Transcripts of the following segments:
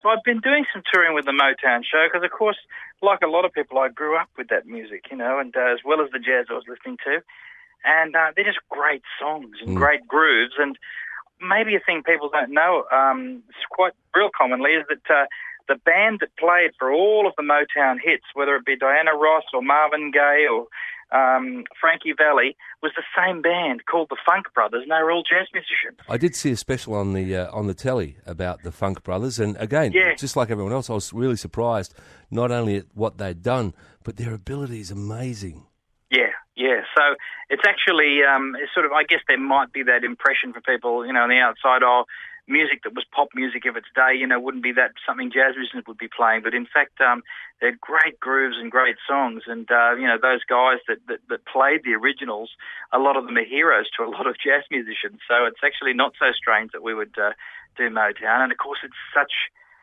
Well, I've been doing some touring with the Motown Show because, of course, like a lot of people, I grew up with that music, and as well as the jazz I was listening to. And they're just great songs and great grooves. And maybe a thing people don't know, it's quite real commonly, is that the band that played for all of the Motown hits, whether it be Diana Ross or Marvin Gaye or Frankie Valli, was the same band called the Funk Brothers, and they were all jazz musicians. I did see a special on the telly about the Funk Brothers, and again, just like everyone else, I was really surprised not only at what they'd done, but their ability is amazing. Yeah. So it's actually it's sort of, I guess there might be that impression for people, on the outside, music that was pop music of its day, wouldn't be that something jazz musicians would be playing. But in fact, they're great grooves and great songs. And, those guys that played the originals, a lot of them are heroes to a lot of jazz musicians. So it's actually not so strange that we would do Motown. And, of course, it's such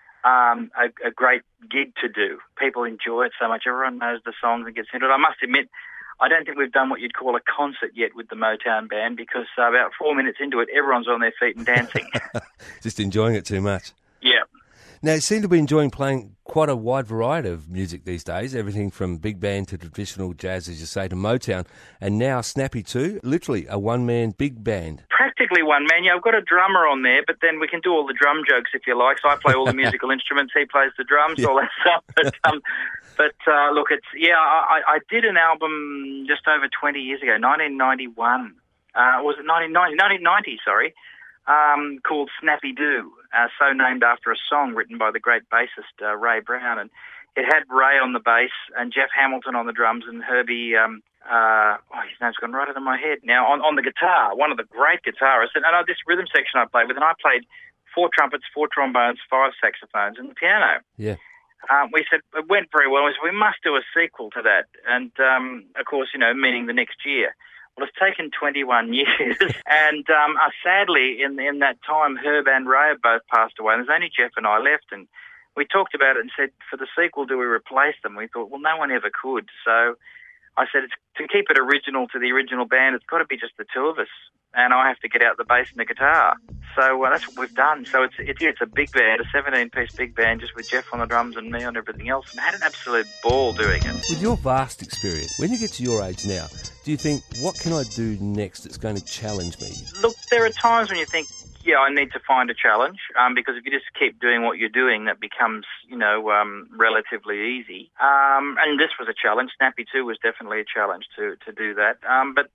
a great gig to do. People enjoy it so much. Everyone knows the songs and gets into it. I must admit, I don't think we've done what you'd call a concert yet with the Motown band because about 4 minutes into it, everyone's on their feet and dancing. Just enjoying it too much. Yeah. Now, you seem to be enjoying playing quite a wide variety of music these days, everything from big band to traditional jazz, as you say, to Motown, and now Snappy too, literally a one-man big band. Practically one man. Yeah, I've got a drummer on there, but then we can do all the drum jokes if you like. So I play all the musical instruments, he plays the drums, all that stuff. But look, I did an album just over 20 years ago, 1991. Was it 1990, sorry, called Snappy Doo, so named after a song written by the great bassist Ray Brown. And it had Ray on the bass and Jeff Hamilton on the drums and Herbie, his name's gone right out of my head now, on the guitar, one of the great guitarists. And this rhythm section I played with, and I played 4 trumpets, 4 trombones, 5 saxophones and the piano. Yeah. We said, it went very well. We said, we must do a sequel to that. And, of course, meaning the next year. Well, it's taken 21 years. And sadly, in that time, Herb and Ray have both passed away. And there's only Jeff and I left. And we talked about it and said, for the sequel, do we replace them? We thought, well, no one ever could. So I said, to keep it original to the original band, it's got to be just the two of us. And I have to get out the bass and the guitar. So that's what we've done. So it's a big band, a 17-piece big band, just with Jeff on the drums and me on everything else. And I had an absolute ball doing it. With your vast experience, when you get to your age now, do you think, what can I do next that's going to challenge me? Look, there are times when you think, I need to find a challenge, because if you just keep doing what you're doing, that becomes, relatively easy. And this was a challenge. Snappy 2 was definitely a challenge to do that. But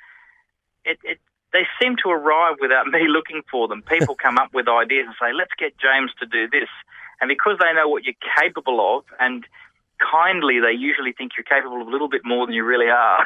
they seem to arrive without me looking for them. People come up with ideas and say, let's get James to do this. And because they know what you're capable of, and kindly, they usually think you're capable of a little bit more than you really are,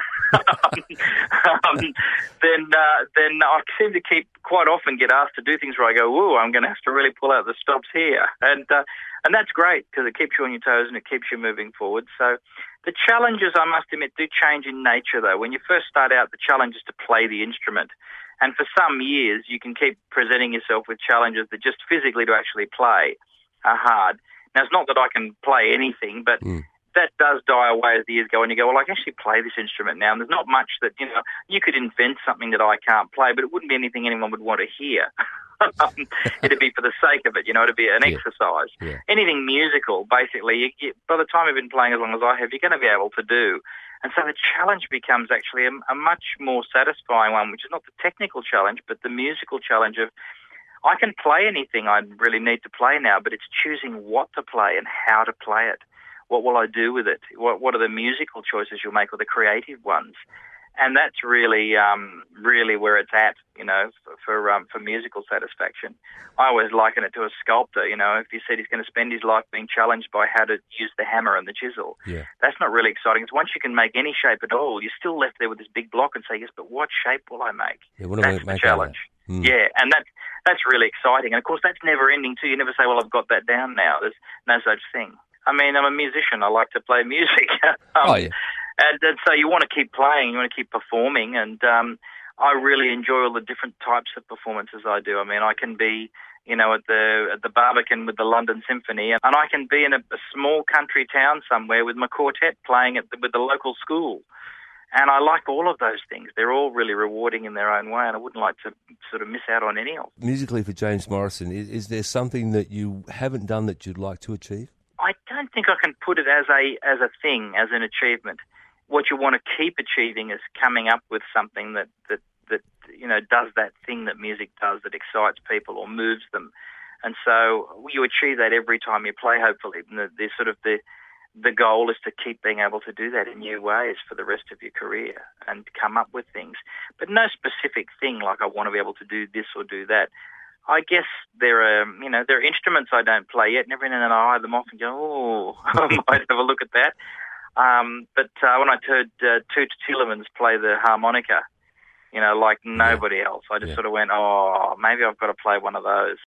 then I seem to quite often get asked to do things where I go, ooh, I'm going to have to really pull out the stops here. And that's great because it keeps you on your toes and it keeps you moving forward. So the challenges, I must admit, do change in nature, though. When you first start out, the challenge is to play the instrument. And for some years, you can keep presenting yourself with challenges that just physically to actually play are hard. Now, it's not that I can play anything, but that does die away as the years go on. You go, well, I can actually play this instrument now. And there's not much that, you could invent something that I can't play, but it wouldn't be anything anyone would want to hear. It'd be for the sake of it, it'd be an exercise. Yeah. Anything musical, basically, by the time you've been playing as long as I have, you're going to be able to do. And so the challenge becomes actually a much more satisfying one, which is not the technical challenge, but the musical challenge of, I can play anything I really need to play now, but it's choosing what to play and how to play it. What will I do with it? What are the musical choices you'll make, or the creative ones? And that's really where it's at, for musical satisfaction. I always liken it to a sculptor. If he said he's going to spend his life being challenged by how to use the hammer and the chisel, that's not really exciting. It's once you can make any shape at all, you're still left there with this big block and say, yes, but what shape will I make? That's the challenge. Yeah, and that's really exciting. And, of course, that's never ending, too. You never say, well, I've got that down now. There's no such thing. I mean, I'm a musician. I like to play music. And so you want to keep playing, you want to keep performing, and I really enjoy all the different types of performances I do. I mean, I can be, at the Barbican with the London Symphony, and I can be in a small country town somewhere with my quartet playing with the local school. And I like all of those things. They're all really rewarding in their own way, and I wouldn't like to sort of miss out on any of them. Musically for James Morrison, is there something that you haven't done that you'd like to achieve? I don't think I can put it as a thing, as an achievement. What you want to keep achieving is coming up with something that does that thing that music does, that excites people or moves them. And so you achieve that every time you play, hopefully. And the goal is to keep being able to do that in new ways for the rest of your career and come up with things. But no specific thing like I want to be able to do this or do that. I guess there are instruments I don't play yet, and every now and then I eye them off and go, oh, I might have a look at that. But when I heard Toots Thielemans play the harmonica, like nobody else, I just sort of went, oh, maybe I've got to play one of those.